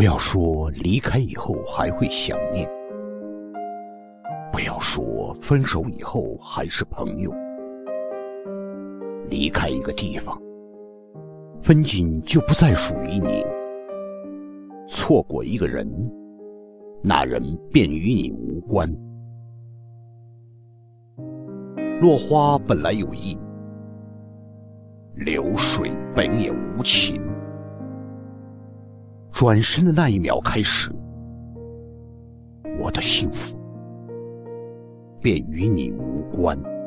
不要说离开以后还会想念，不要说分手以后还是朋友。离开一个地方，风景就不再属于你。错过一个人，那人便与你无关。落花本来有意，流水本也无情。转身的那一秒开始，我的幸福便与你无关。